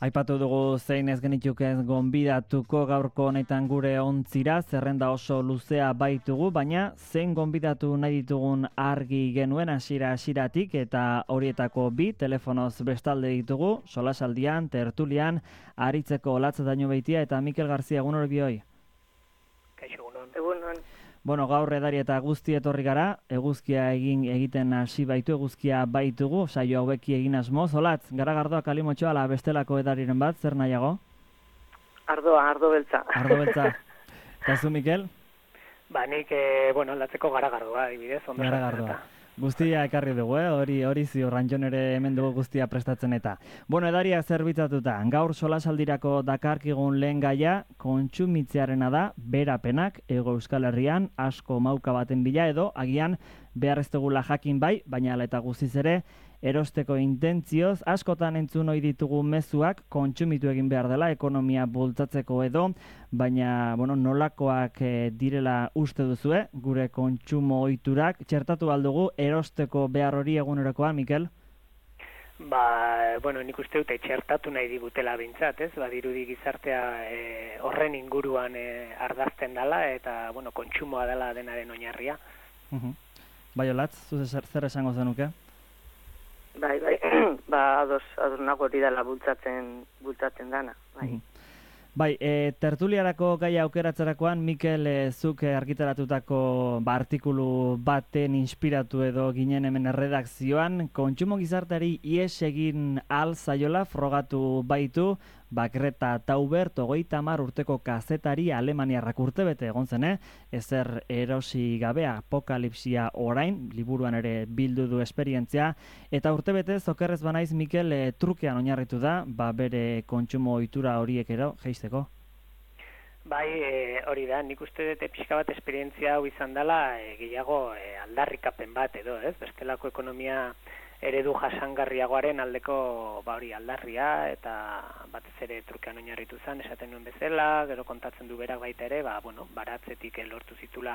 Aipatu dugu zein ez genituken gonbidatuko gaurko honetan gure ontzira, zerrenda oso luzea baitugu, baina zein gonbidatu nahi ditugun argi genuen hasieratik eta horietako bi telefonoz bestalde ditugu, solasaldian, tertulian, aritzeko Olatz Dañobeitia eta Mikel Garzia, egun hori bioi. Kaixo, egunon. Bueno, gaur edari eta guzti etorri gara, eguzkia egiten hasi baitu, eguzkia baitugu, saio haueki egin asmoz. Olatz, garagardoa kalimotxoa ala bestelako edariren bat, zer nahiago? Ardo beltza. Ardo beltza. Eta zu, Mikel? Ba, nik, aldatzeko garagardoa, adibidez, ondo garagardoa. Guztia ekarri dugu, hori ziur, Rantxon ere hemen dugu guztia prestatzen eta. Bueno, edaria zerbitzatuta, gaur solasaldirako dakarkigun lehen gaia, kontsumitzearena da, berapenak, Hego Euskal Herrian, asko mauka baten bila edo, agian beharreztegula jakin bai, baina ala eta guztiz ere, erosteko intentzioz, askotan entzun ohi ditugu mezuak, kontsumitu egin behar dela, ekonomia bultzatzeko edo, baina, nolakoak direla uste duzue, gure kontsumo ohiturak, txertatu aldugu, erosteko behar hori egunerokoan, Mikel? Ba, nik uste dute txertatu nahi digutela bintzat, ez? Badirudi gizartea horren inguruan ardazten dela, eta, kontsumoa dela denaren oinarria. Bai, Olatz, zu zer esango zenuke? Bai, ados nago hori dela bultzatzen dana, bai. Bai, tertuliarako gaia aukeratzerakoan, Mikel, zuk argitaratutako artikulu baten inspiratu edo ginen hemen erredakzioan, kontsumo gizarteari ies egin al zaiola frogatu baitu, Greta Thunberg, 30 urteko kazetari alemaniarrak urtebete egon zen, ezer erosi gabe, apokalipsia orain, liburuan ere bildu du esperientzia, eta urtebete zokerrez banaiz Mikel trukean oinarritu da, bere kontsumo ohitura horiek ero jeisteko. Bai, hori da, nik uste dut pixka bat esperientzia hau izan dela, gehiago aldarrikapen bat edo, ez? Bestelako ekonomia eredu jasangarriagoaren aldeko aldarria, eta batez ere trukean oinarritu zen, esaten nuen bezala, gero kontatzen du berak baita ere, baratzetik lortu zitula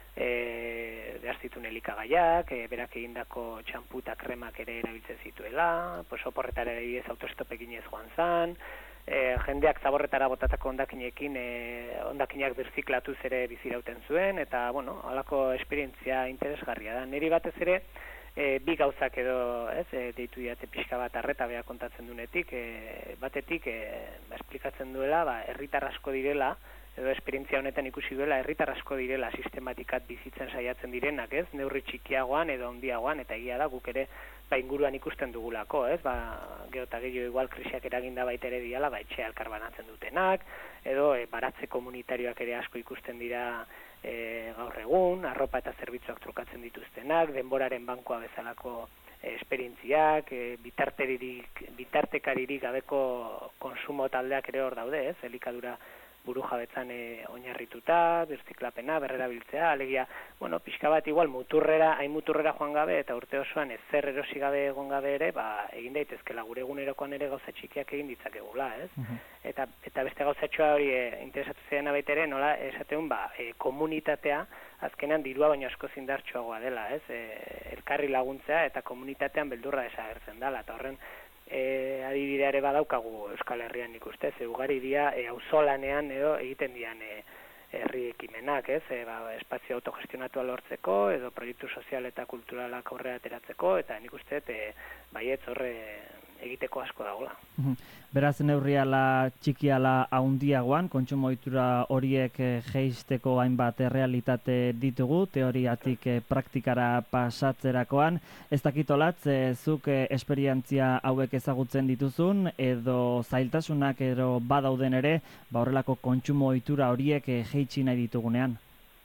behar zituen elikagaiak, berak egindako txampu eta kremak ere erabiltzen zituela, oporretara ez autostop eginez joan zen, jendeak zaborretara botatako hondakinak birziklatu ere bizirauten zuen, eta, halako esperientzia interesgarria da. Niri batez ere, bi gauzak edo, deitu diate pixka bat arreta beha kontatzen dunetik, batetik, esplikatzen duela, herritar asko direla, edo esperientzia honetan ikusi duela, herritar asko direla sistematikat bizitzen saiatzen direnak, neurri txikiagoan edo handiagoan, eta egia da guk ere inguruan ikusten dugulako, gero eta gehiago igual krisiak eraginda baita ere diala, etxe alkar banatzen dutenak, edo baratze komunitarioak ere asko ikusten dira gaur egun, arropa eta zerbitzuak trukatzen dituztenak, denboraren bankua bezalako esperientziak, bitartekaririk gabeko konsumo taldeak ere hor daude, elikadura burujabetzan oinarrituta, birziklapena, berrerabiltzea, alegia, pixka bat igual hain muturrera joan gabe eta urte osoan ezer erosi gabe egon gabe ere, egin daitezkela gure egunerokoan ere gauza txikiak egin ditzakegula, ez? Eta beste gauzatxoa hori interesatu zeena baita ere, nola esateun, komunitatea azkenean dirua baino asko zindartxoagoa dela, ez? Elkarri laguntzea eta komunitatean beldurra desagertzen dela, eta horren adibidea ere badaukagu Euskal Herrian nik ustez, ugari dira auzolanean edo egiten dian herri ekimenak, espazio autogestionatua lortzeko edo proiektu sozial eta kulturalak aurrera ateratzeko, eta nik uste baietz horre egiteko asko dagoela. Beraz, neurriala txikiala haundiagoan, kontsumo ohitura horiek jeisteko hainbat errealitate ditugu, teoriatik praktikara pasatzerakoan. Ez dakit Olatz, zuk esperientzia hauek ezagutzen dituzun, edo zailtasunak edo badauden ere, horrelako kontsumo ohitura horiek jeitsi nahi ditugunean?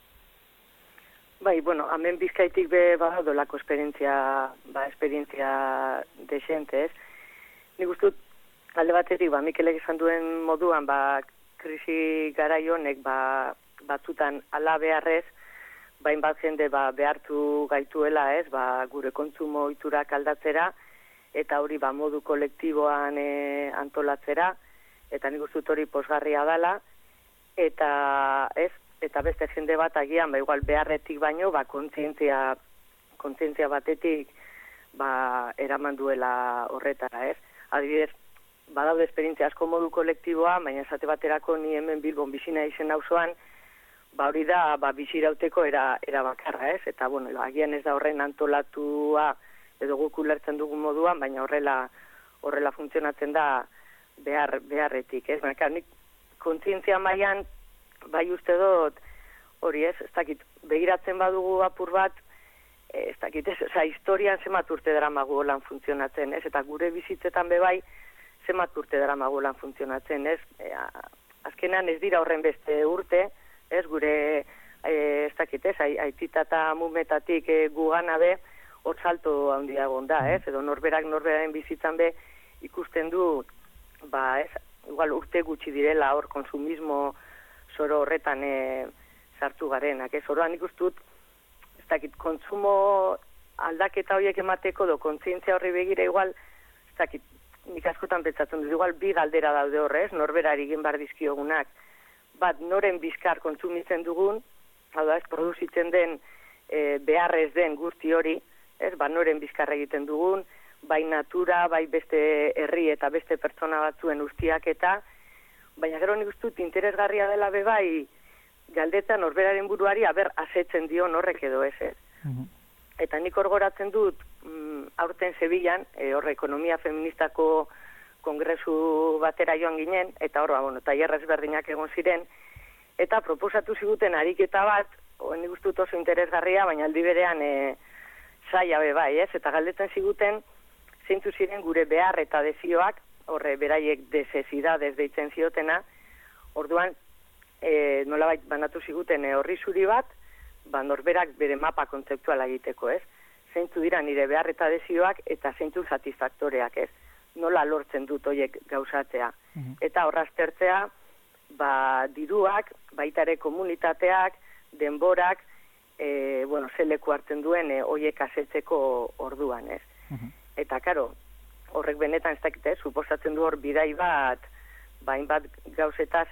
Bai, hemen Bizkaitik badolako esperientzia desente, ez? Nik uste dut, alde batetik, Mikelek esan duen moduan, krisi garai honek, batzutan ala beharrez, bat jende behartu gaituela, ez, gure kontsumo ohiturak aldatzera, eta hori modu kolektiboan antolatzera, eta nik uste dut hori posgarria dela, eta beste jende bat agian, igual beharretik baino, kontzientzia batetik eraman duela horretara, ez? Adibidez, badaude esperientzia asko modu kolektiboa, baina esate baterako ni hemen Bilbon bizina izen auzoan, hori da, bizirauteko era bakarra, ez? Eta, bueno, agian ez da horren antolatua edo guk ulertzen dugun moduan, baina horrela funtzionatzen da beharretik, ez? Baina, nik kontzientzia mailan bai uste dut, hori ez dakit, begiratzen badugu apur bat, ez dakit, historian zemat urte daramagu lan funtzionatzen, ez? Eta gure bizitzetan bebai, zemat urte daramagu lan funtzionatzen, ez? Azkenean ez dira horren beste urte, ez gure, ez dakit, ez, aitita eta mumetatik gugana be, hor salto handia egon da, ez? Edo norberaren bizitzan be ikusten du, ez, igual urte gutxi direla hor konsumismo zoro horretan sartu garenak, ez? Oroan ikustut, ez dakit, kontsumo aldaketa horiek emateko do kontzientzia horri begira igual, ez dakit, nik askotan pentsatzen dut, igual bi galdera daude horrez, norberari egin bar dizkiogunak, bat noren bizkar kontsumitzen dugun, hau da ez, produzitzen den beharrez den guzti hori, ez, noren bizkar egiten dugun, bai natura, bai beste herri eta beste pertsona batzuen ustiak eta, baina gero nik ustut interesgarria dela bebai, galdetan norberaren buruari, asetzen dio horrek edo ez, ez. Eta nik goratzen dut, aurten Sevillan, horre ekonomia feministako kongresu batera joan ginen, eta hor, tailer ezberdinak egon ziren, eta proposatu ziguten ariketa bat, nik ustut oso interesgarria, baina aldi berean zaila bai, ez? Eta galdetzen ziguten, zeintzu ziren gure behar eta desioak, horre beraiek desesidades deitzen ziotena, orduan, nolabait banatu ziguten horri zuri bat, norberak bere mapa kontzeptuala egiteko, ez? Zeintzu dira nire behar eta desioak eta zeintzu satisfaktoreak, ez? Nola lortzen dut hoiek gauzatzea. Eta horraztertzea, diruak, baita ere komunitateak, denborak, ze leku hartzen duen hoiek asetzeko orduan, ez? Eta, karo, horrek benetan ez dakit, suposatzen du hor bidai bat, hainbat gauzetaz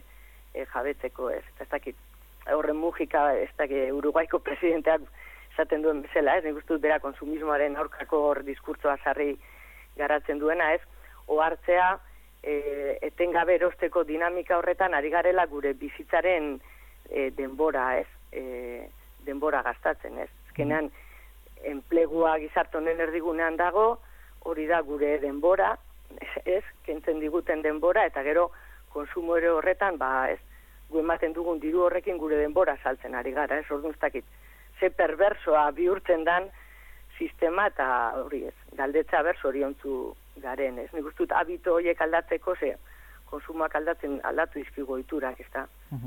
jabetzeko, ez? Ez dakit, horren Mujika, ez dakit, Uruguaiko presidenteak esaten duen bezala, ez? Nik uste dut bera konsumismoaren aurkako hor diskurtsoa sarri garatzen duena, ez? Ohartzea, etengabe erosteko dinamika horretan ari garela gure bizitzaren denbora, ez? Denbora gastatzen, ez? Azkenean, enplegua gizarte honen erdigunean dago, hori da gure denbora, ez? Kentzen diguten denbora, eta gero konsumo ere horretan, ez? Gu ematen dugun diru horrekin gure denbora saltzen ari gara, ez? Orduan ez dakit, ze perversoa bihurtzen dan sistema eta hori ez, galdetza zoriontzu garen, ez? Nik uste dut habito horiek aldatzeko, konsumoak aldatu izkigo iturak, ez da?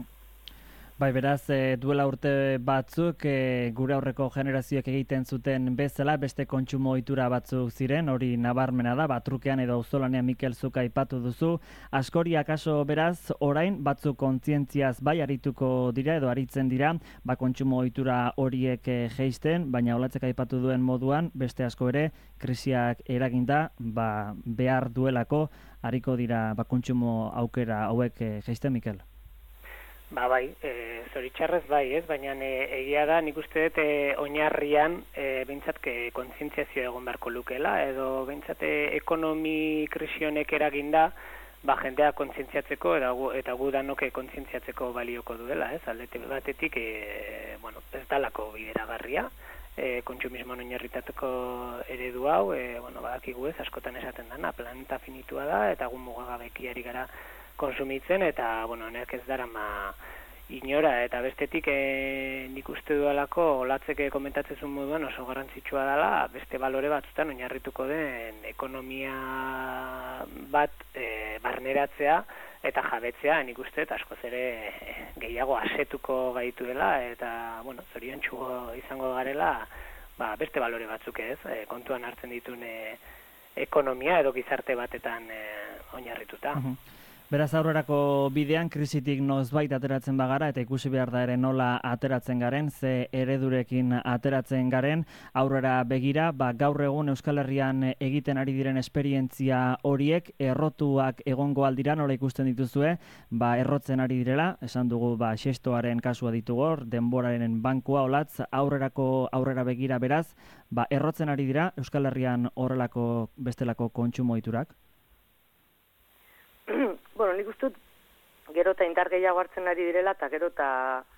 Bai, beraz, duela urte batzuk gure aurreko generazioek egiten zuten bezala, beste kontsumo ohitura batzuk ziren, hori nabarmena da, trukean edo auzolanean Mikel zuk aipatu duzu. Askori akaso beraz, orain batzuk kontzientziaz bai arituko dira edo aritzen dira, kontsumo ohitura horiek jeisten, baina olatzek aipatu duen moduan, beste asko ere, krisiak eraginda, behar duelako, ariko dira kontsumo aukera hauek jeisten, Mikel? Bai, zoritxarrez bai, ez? Baina egia da, nik uste dut oinarrian behintzat kontzientziazio egon beharko lukela, edo behintzat ekonomi krisionek eraginda, jendea kontzientziatzeko eta gu danok kontzientziatzeko balioko duela, ez? Aldete batetik, ez dalako bideragarria, kontsumismoan oinarritateko eredu hau, badakigu ez, askotan esaten dana, planeta finitua da, eta gu mugagabeki ari gara konsumitzen, eta, honek ez darama inora, eta bestetik nik uste dudalako, olatzek komentatzen zuen moduan oso garrantzitsua dela, beste balore batzutan oinarrituko den ekonomia bat barneratzea eta jabetzea, nik uste, askoz ere gehiago asetuko gaituela, eta, zoriontsuko izango garela, beste balore batzuk ez, kontuan hartzen dituen ekonomia edo gizarte batetan oinarrituta. Beraz, aurrerako bidean krisitik nozbait ateratzen bagara eta ikusi behar da ere nola ateratzen garen, ze eredurekin ateratzen garen, aurrera begira, gaur egun Euskal Herrian egiten ari diren esperientzia horiek errotuak egongo aldira, nola ikusten dituzue, errotzen ari direla, esan dugu xestoaren kasua ditugu hor, denboraren bankua olatz, aurrera begira beraz, errotzen ari dira Euskal Herrian horrelako bestelako kontsumo ohiturak? Bueno, nik ustut, gero eta indar gehiago hartzen ari direla, eta gero eta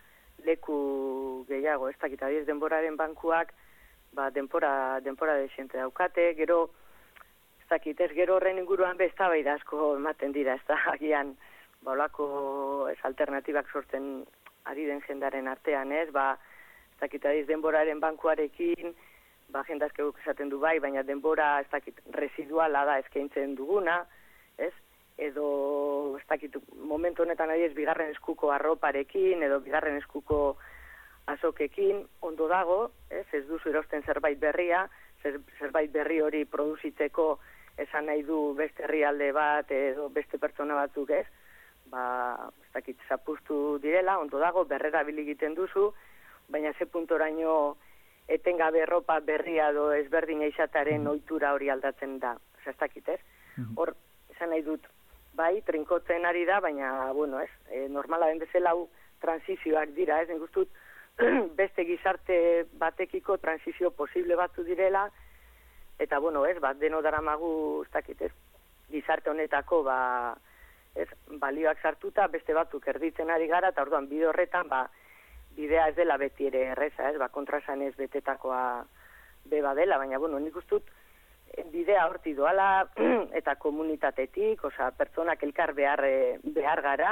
leku gehiago, ez dakit, adiez denboraren bankuak, denpora desiente daukate, gero, ez dakit, ez gero horren inguruan eztabaida asko ematen dira, ez da, agian, olako alternatibak sortzen ari den jendaren artean, ez, ez dakit, adiz denboraren bankuarekin, jendazkeguk esaten du bai, baina denbora, ez dakit, residuala da eskaintzen duguna, ez, edo, ez dakit, momentu honetan adiz bigarren eskuko arroparekin, edo bigarren eskuko azokekin, ondo dago, ez duzu erosten zerbait berria, zerbait berri hori produzitzeko esan nahi du beste herrialde bat, edo beste pertsona batzuk, ez, ez dakit, zapuztu direla, ondo dago, berrera biligiten duzu, baina ze puntoraino etengabe erropa berria edo ezberdina izataren ohitura hori aldatzen da, ez dakit, ez? Hor, esan nahi dut, bai, trinkotzen ari da, baina, bueno, ez, normala den bezala hau transizioak dira, ez, nik ustut, beste gizarte batekiko transizio posible batzu direla, eta, bueno, ez, deno daramagu, ez dakit, ez, gizarte honetako, ez, balioak sartuta, beste batzuk erditzen ari gara, eta orduan bide horretan, bidea ez dela beti ere erreza, ez, kontrasan ez betetakoa beba dela, baina, bueno, nik ustut, bidea horti doala, eta komunitatetik, pertsonak elkar behar gara,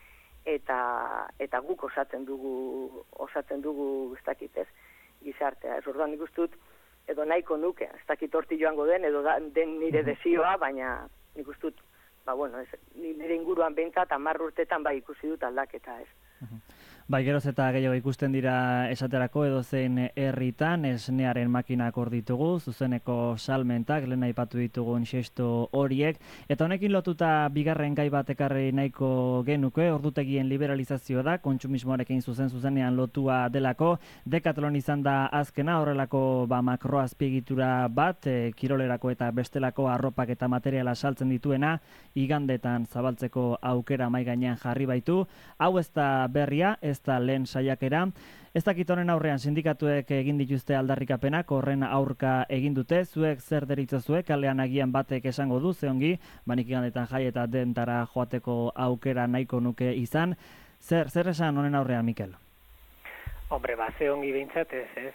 eta guk osatzen dugu, ez dakit, ez, gizartea. Ez orduan nik ustut, edo nahiko nuke, ez dakit horti joango den, edo den nire desioa, baina nik ustut, bueno, ez, nire inguruan behintzat, 10 urtetan ikusi dut aldaketa, ez. Bai, geroz eta gehiago ikusten dira esaterako edozein herritan esnearen makinak hor ditugu, zuzeneko salmentak, lehen aipatu ditugun xesto horiek, eta honekin lotuta bigarren gai bat ekarri nahiko genuke, ordutegien liberalizazioa da, kontsumismoarekin zuzenean lotua delako, Decathlon izan da azkena, horrelako makroazpiegitura bat, kirolerako eta bestelako arropak eta materiala saltzen dituena, igandetan zabaltzeko aukera mai gainean jarri baitu, hau ez da berria, ez da lehen saiakera. Ez dakit honen aurrean sindikatuek egin dituzte aldarrikapenak, horren aurka egin dute, zuek zer deritzozue, kalean agian batek esango du, zeongi, nik igandetan jai eta dentara joateko aukera nahiko nuke izan. Zer esan honen aurrean, Mikel? Hombre, zeongi behintzat,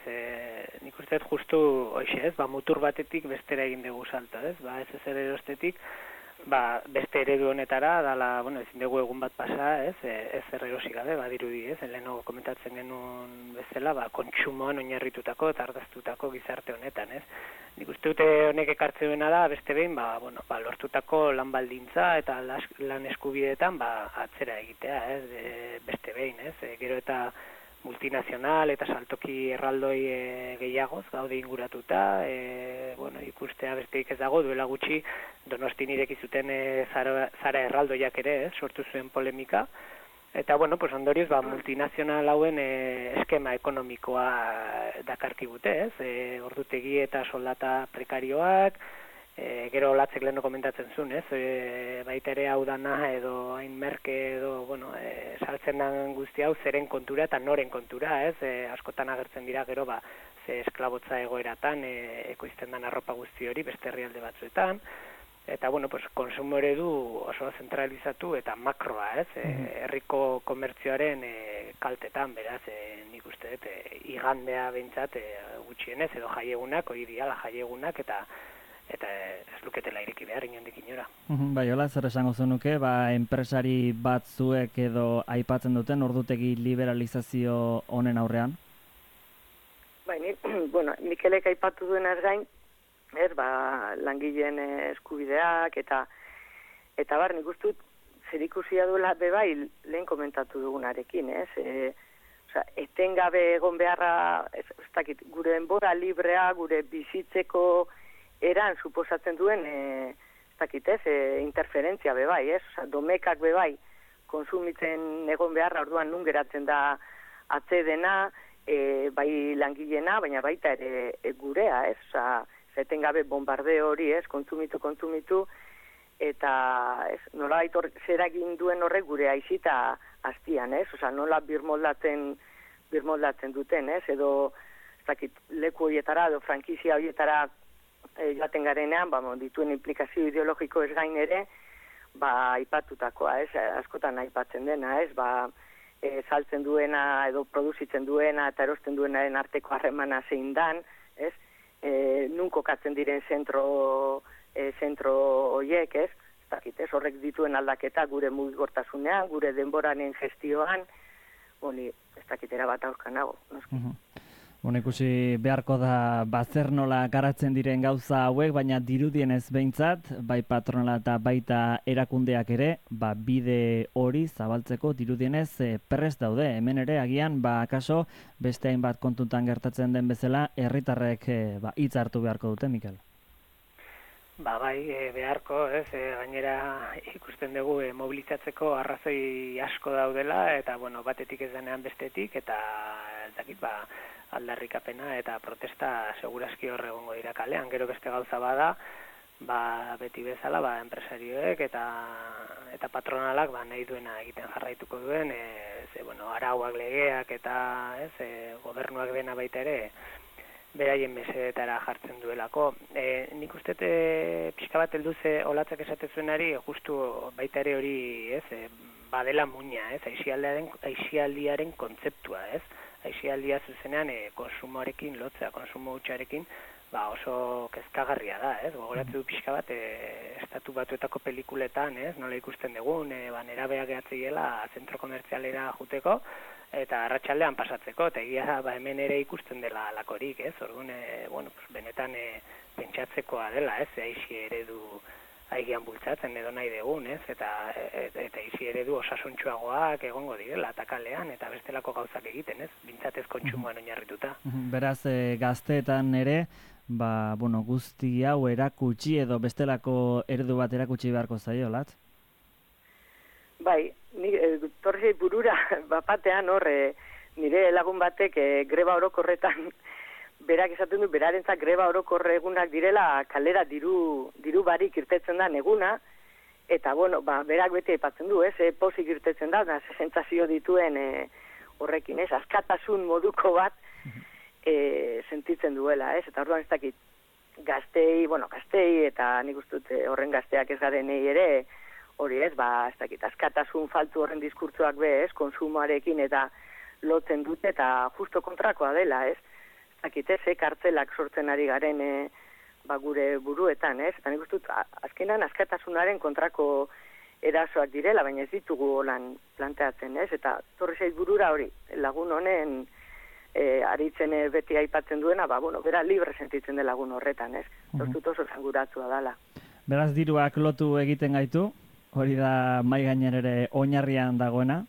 nik uste justu, hoxe, ez, mutur batetik bestera egin dugu salto, ez, ez zer erostetik, beste eredu honetara, dala, bueno, ezin dugu egun bat pasa, ez zer erosi gabe, dirudi, ez, leheno komentatzen genuen bezala, kontsumoan oinarritutako eta ardaztutako gizarte honetan, ez. Nik uste dute honek ekartzen duena da, beste behin, lortutako lan baldintza eta lan eskubideetan, atzera egitea, ez, beste behin, ez, gero eta multinazional eta saltoki erraldoi gehiagoz gaude inguratuta, ikustea besteik ez dago, duela gutxi Donostin ireki zuten zara erraldoiak ere, sortu zuen polemika, eta ondorioz multinazional hauen eskema ekonomikoa dakarkigute, ordutegi eta soldata prekarioak, gero latzek leheno komentatzen zuen, baita ere hau dana edo hain merke edo, saltzen den guzti hau zeren kontura eta noren kontura, askotan agertzen dira gero, ze esklabotza egoeratan ekoizten den arropa guzti hori beste herrialde batzuetan, eta, konsumo eredu oso zentralizatu eta makroa, herriko komertzioaren kaltetan, beraz, nik uste dut, igandea behintzat gutxienez, edo jaiegunak, hori diala jaiegunak, eta ez luketela ireki behar inondik inora. Bai, hola, zer esango zenuke, enpresari batzuek edo aipatzen duten ordutegi liberalizazio honen aurrean? Bai, Mikelek aipatu duenaz gain, langileen eskubideak eta nik ustut zerikusia duela bebai lehen komentatu dugunarekin, etengabe egon beharra, ez dakit, gure denbora librea, gure bizitzeko eran suposatzen duen, interferentzia bebai, domekak bebai konsumitzen egon beharra, orduan nun geratzen da atzedena, bai langilena, baina baita ere gurea, etengabe bombardeo hori, kontsumitu, eta nola baitor zeragin duen horrek gure aizita hastian, nola birmoldatzen duten, edo leku horietara, edo frankizia horietara joaten garenean, dituen implikazio ideologiko ez gain ere, aipatutakoa, ez, askotan aipatzen dena, ez, saltzen duena edo produzitzen duena eta erosten duenaren arteko harremana zein dan, ez, nun kokatzen diren zentro horiek, ez, horrek dituen aldaketa gure mugikortasunean, gure denboraren gestioan, ez dakitera bat aurkanago, noski. Ikusi beharko da zer nola garatzen diren gauza hauek, baina dirudienez behintzat, bai patronala eta baita erakundeak ere, bide hori zabaltzeko dirudienez prest daude. Hemen ere, agian, akaso beste hainbat kontutan gertatzen den bezala, herritarrek hitz hartu beharko dute, Mikel? Bai, beharko, ez, gainera ikusten dugu mobilizatzeko arrazoi asko daudela, eta, batetik ez denean bestetik, eta ez dakit, aldarrikapena eta protesta segurazki hor egongo dira kalean. Gero beste gauza bada, beti bezala, enpresarioek eta patronalak nahi duena egiten jarraituko duen, arauak, legeak eta gobernuak dena baita ere, beraien mesedetara jartzen duelako. Nik uste pixka bat helduze olatzak esatezuenari, justu baita ere hori, badela muina, aisialdiaren kontzeptua, aisialdia zuzenean konsumoarekin lotzea, konsumo hutsarekin, oso kezkagarria da, gogoratu du pixka bat, estatu batuetako pelikuletan, nola ikusten dugun, nerabeak gehatzeiela zentro komertzialera juteko, eta arratsaldean pasatzeko, eta egia hemen ere ikusten dela alakorik, orduan, benetan pentsatzekoa dela, aisi eredu aigian bultzatzen edo nahi dugun, eta izi eredu osasuntsuagoak egongo direla, eta kalean, eta bestelako gauzak egiten, bintzatez kontsumoan oinarrituta. Beraz, gazteetan ere, guzti hau erakutsi edo bestelako eredu bat erakutsi beharko zaio, Latz? Bai, torri burura, batean nire lagun batek greba orokorretan, berak esaten du, berarentzat greba orokorre egunak direla, kalera diru barik irtetzen da eguna, eta berak beti aipatzen du, pozik irtetzen da, sentsazio dituen horrekin, askatasun moduko bat sentitzen duela, eta orduan ez dakit, gaztei, eta nik uste dut horren gazteak ez garenei ere, hori ez dakit, askatasun faltu horren diskurtsoak konsumoarekin eta lotzen dute, eta justo kontrakoa dela, kartzelak sortzen ari garen gure buruetan, eta nik uste dut azkenan askatasunaren kontrako erasoak direla, baina ez ditugu holan planteatzen, eta torri zait burura hori, lagun honen aritzen beti aipatzen duena, bera libre sentitzen de lagun horretan, dut oso zanguratzua dala. Beraz diruak lotu egiten gaitu, hori da mai gainer ere oinarrian dagoena?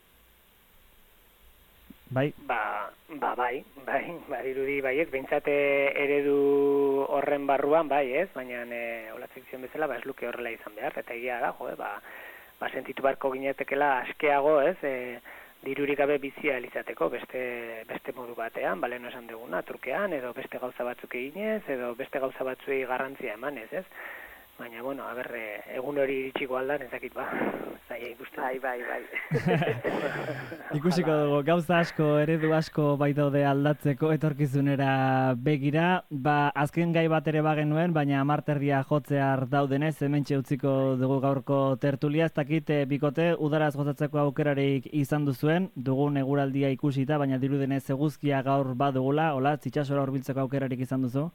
Bai? Bai, dirudi baiek, behintzat eredu horren barruan, baina olatzek zion bezala, ez luke horrela izan behar, eta egia da, sentitu barko ginetekela askeago, dirurik gabe bizia elizateko, beste modu batean, baleno esan duguna, trukean, edo beste gauza batzuk eginez, edo beste gauza batzuei garrantzia emanez, Baina, egun hori iritsiko aldan, ezakit, zaila ikusten. Bai. Ikusiko dugu, gauza asko, eredu asko bai daude aldatzeko etorkizunera begira. Azken gai bat ere bagenuen, baina amarterdia jotzear daudenez, hementxe utziko dugu gaurko tertulia. Ez dakit, bikote, udaraz gozatzeko aukerarik izan duzuen, dugun eguraldia ikusita, baina dirudenez eguzkia gaur badugula, hola, itxasora hurbiltzeko aukerarik izan duzu?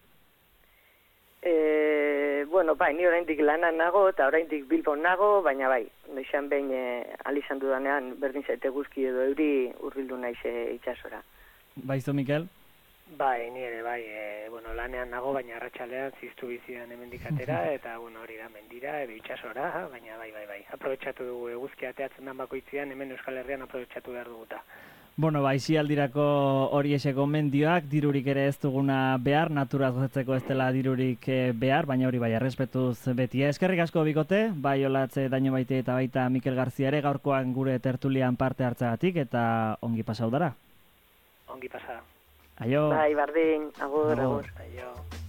Ni oraindik lanan nago eta oraindik Bilbon nago, baina noizan behin alizan dudanean berdin zaite guzki edo euri hurbildu naiz itsasora. Baizu, Mikel? Ni ere, lanean nago, baina arratsaldean ziztu bizidan hemendik atera, eta hori da, mendira edo itsasora, baina bai. Aprobetxatu dugu eguzkia ateatzen dan bakoitzean, hemen Euskal Herrian aprobetxatu behar duguta. Isialdirako hori eseko mendioak, dirurik ere ez duguna behar, naturaz gozatzeko ez dela dirurik behar, baina hori errespetuz beti. Eskerrik asko bikote, bai Olatze Daño Baite eta baita Mikel Garzia ere, gaurkoan gure tertulian parte hartzagatik, eta ongi pasau dara. Ongi pasa. Aio. Bai, bardin, agur. Aio.